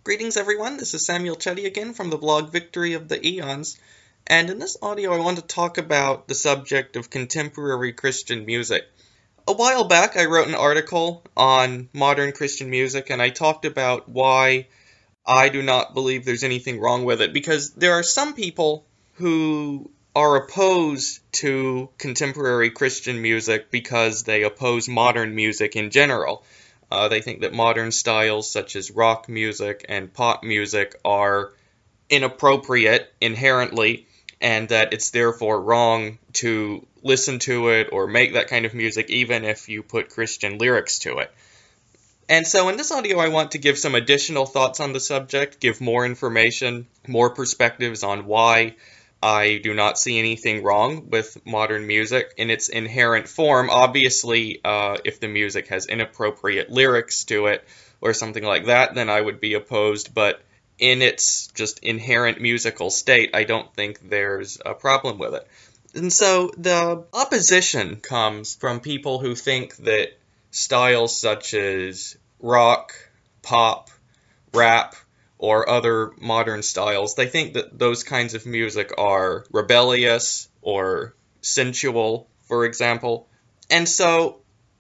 Greetings everyone, this is Samuel Chetty again from the blog Victory of the Eons, and in this audio I want to talk about the subject of contemporary Christian music. A while back I wrote an article on modern Christian music and I talked about why I do not believe there's anything wrong with it, because there are some people who are opposed to contemporary Christian music because they oppose modern music in general. They think that modern styles such as rock music and pop music are inappropriate inherently, and that it's therefore wrong to listen to it or make that kind of music even if you put Christian lyrics to it. And so in this audio I want to give some additional thoughts on the subject, give more information, more perspectives on why I do not see anything wrong with modern music in its inherent form. Obviously, if the music has inappropriate lyrics to it or something like that, then I would be opposed. But in its just inherent musical state, I don't think there's a problem with it. And so the opposition comes from people who think that styles such as rock, pop, rap, or other modern styles, they think that those kinds of music are rebellious or sensual, for example. And so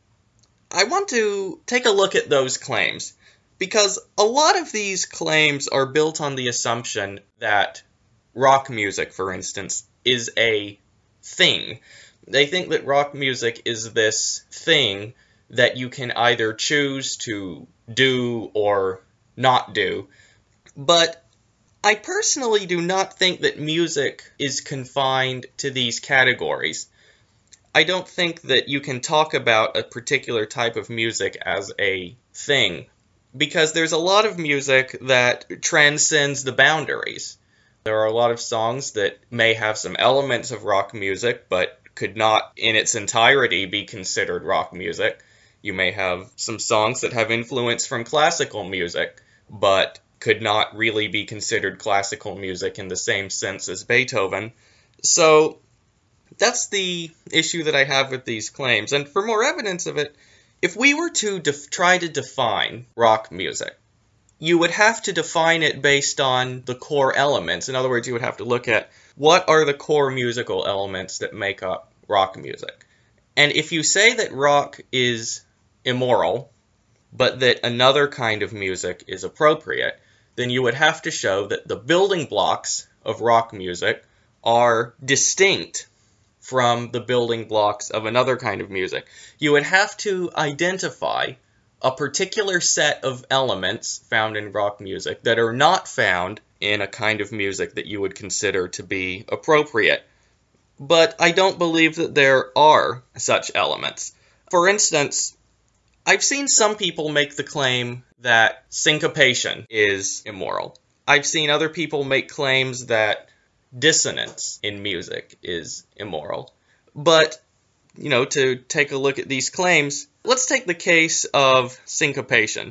I want to take a look at those claims, because a lot of these claims are built on the assumption that rock music, for instance, is a thing. They think that rock music is this thing that you can either choose to do or not do. But I personally do not think that music is confined to these categories. I don't think that you can talk about a particular type of music as a thing, because there's a lot of music that transcends the boundaries. There are a lot of songs that may have some elements of rock music, but could not in its entirety be considered rock music. You may have some songs that have influence from classical music, but could not really be considered classical music in the same sense as Beethoven. So that's the issue that I have with these claims. And for more evidence of it, if we were to try to define rock music, you would have to define it based on the core elements. In other words, you would have to look at what are the core musical elements that make up rock music. And if you say that rock is immoral, but that another kind of music is appropriate, then you would have to show that the building blocks of rock music are distinct from the building blocks of another kind of music. You would have to identify a particular set of elements found in rock music that are not found in a kind of music that you would consider to be appropriate. But I don't believe that there are such elements. For instance, I've seen some people make the claim that syncopation is immoral. I've seen other people make claims that dissonance in music is immoral. But, to take a look at these claims, let's take the case of syncopation.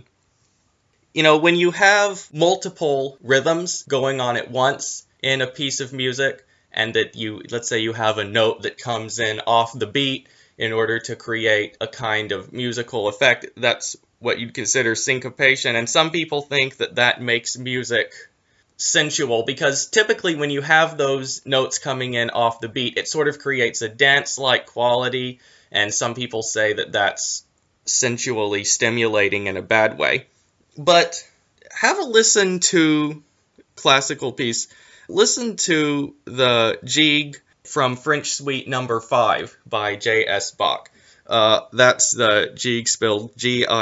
When you have multiple rhythms going on at once in a piece of music, and that let's say you have a note that comes in off the beat in order to create a kind of musical effect, that's what you'd consider syncopation. And some people think that that makes music sensual, because typically when you have those notes coming in off the beat, it sort of creates a dance-like quality, and some people say that that's sensually stimulating in a bad way. But have a listen to classical piece. Listen to the Gigue from French Suite No. 5 by J.S. Bach. That's the Gigue spelled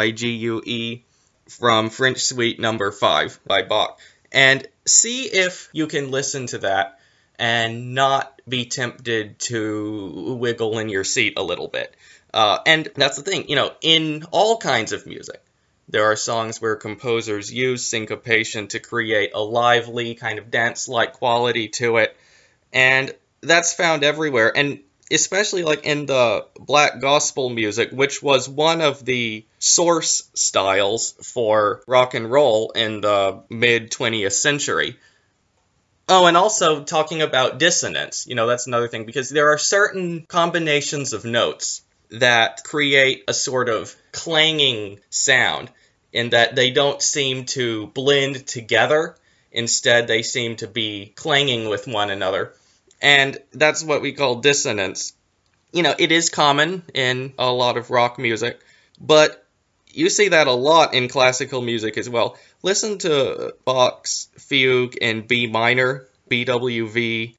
Gigue from French Suite No. 5 by Bach. And see if you can listen to that and not be tempted to wiggle in your seat a little bit. And that's the thing, in all kinds of music, there are songs where composers use syncopation to create a lively kind of dance-like quality to it. And that's found everywhere, and especially like in the black gospel music, which was one of the source styles for rock and roll in the mid-20th century. Oh, and also talking about dissonance, that's another thing, because there are certain combinations of notes that create a sort of clanging sound. in that they don't seem to blend together. Instead, they seem to be clanging with one another. And that's what we call dissonance. It is common in a lot of rock music, but you see that a lot in classical music as well. Listen to Bach's Fugue in B minor. BWV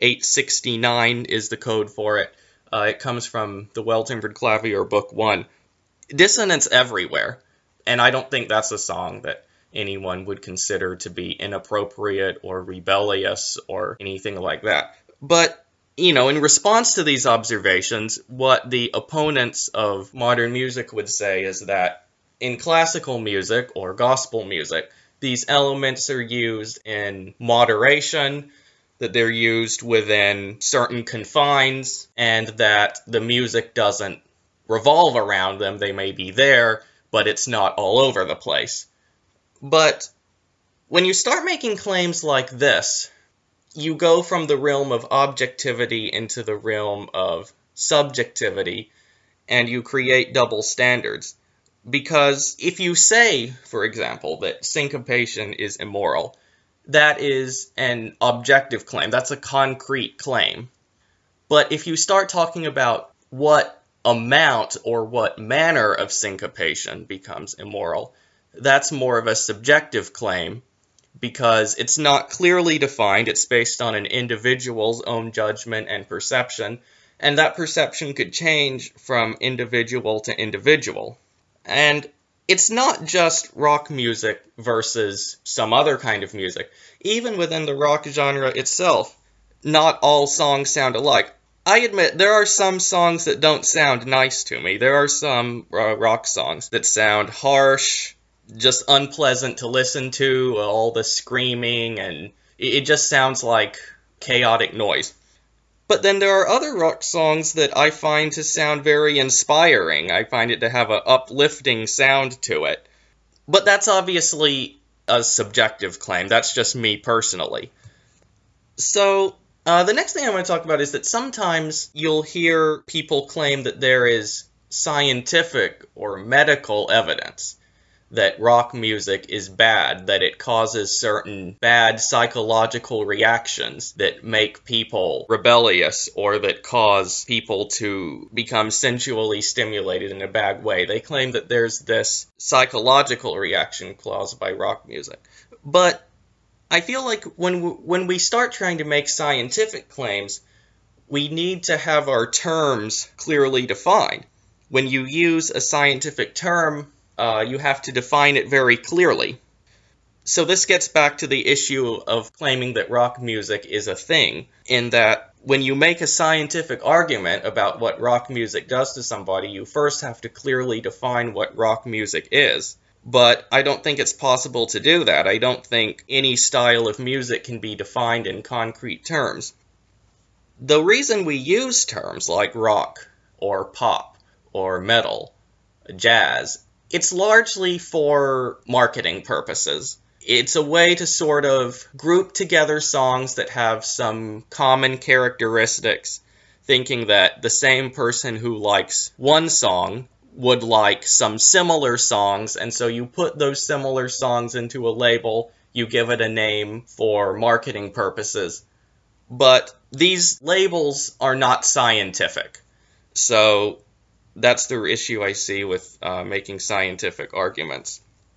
869 is the code for it. It comes from the Well-Timbered Clavier, Book 1. Dissonance everywhere, and I don't think that's a song that anyone would consider to be inappropriate or rebellious or anything like that. But in response to these observations, what the opponents of modern music would say is that in classical music or gospel music, these elements are used in moderation, that they're used within certain confines, and that the music doesn't revolve around them. They may be there, but it's not all over the place. But when you start making claims like this, you go from the realm of objectivity into the realm of subjectivity, and you create double standards. Because if you say, for example, that syncopation is immoral, that is an objective claim. That's a concrete claim. But if you start talking about what amount or what manner of syncopation becomes immoral, that's more of a subjective claim, because it's not clearly defined. It's based on an individual's own judgment and perception, and that perception could change from individual to individual. And it's not just rock music versus some other kind of music. Even within the rock genre itself, not all songs sound alike. I admit, there are some songs that don't sound nice to me. There are some rock songs that sound harsh, just unpleasant to listen to, all the screaming, and it just sounds like chaotic noise. But then there are other rock songs that I find to sound very inspiring. I find it to have an uplifting sound to it. But that's obviously a subjective claim. That's just me personally. So, the next thing I want to talk about is that sometimes you'll hear people claim that there is scientific or medical evidence that rock music is bad, that it causes certain bad psychological reactions that make people rebellious or that cause people to become sensually stimulated in a bad way. They claim that there's this psychological reaction caused by rock music. But I feel like when we start trying to make scientific claims, we need to have our terms clearly defined. When you use a scientific term, you have to define it very clearly. So this gets back to the issue of claiming that rock music is a thing, in that when you make a scientific argument about what rock music does to somebody, you first have to clearly define what rock music is. But I don't think it's possible to do that. I don't think any style of music can be defined in concrete terms. The reason we use terms like rock, or pop, or metal, jazz, it's largely for marketing purposes. It's a way to sort of group together songs that have some common characteristics, thinking that the same person who likes one song would like some similar songs, and so you put those similar songs into a label, you give it a name for marketing purposes. But these labels are not scientific. So that's the issue I see with making scientific arguments.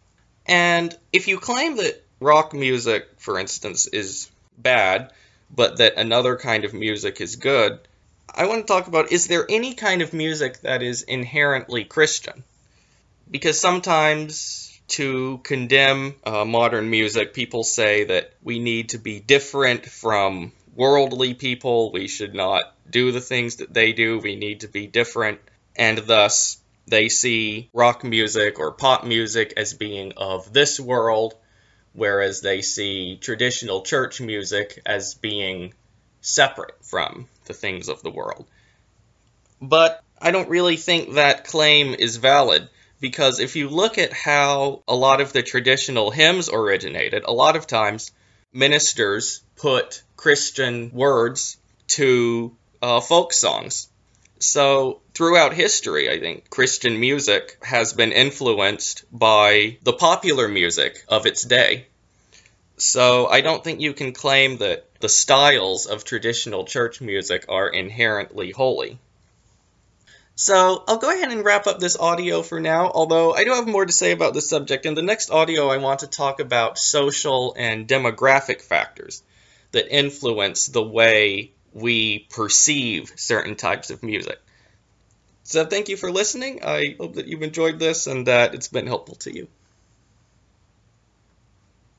And if you claim that rock music, for instance, is bad, but that another kind of music is good, I want to talk about, is there any kind of music that is inherently Christian? Because sometimes to condemn modern music, people say that we need to be different from worldly people, we should not do the things that they do, we need to be different. And thus, they see rock music or pop music as being of this world, whereas they see traditional church music as being separate from the things of the world. But I don't really think that claim is valid, because if you look at how a lot of the traditional hymns originated, a lot of times ministers put Christian words to folk songs. So, throughout history, I think Christian music has been influenced by the popular music of its day. So, I don't think you can claim that the styles of traditional church music are inherently holy. So, I'll go ahead and wrap up this audio for now, although I do have more to say about this subject. In the next audio, I want to talk about social and demographic factors that influence the way we perceive certain types of music. So thank you for listening. I hope that you've enjoyed this and that it's been helpful to you.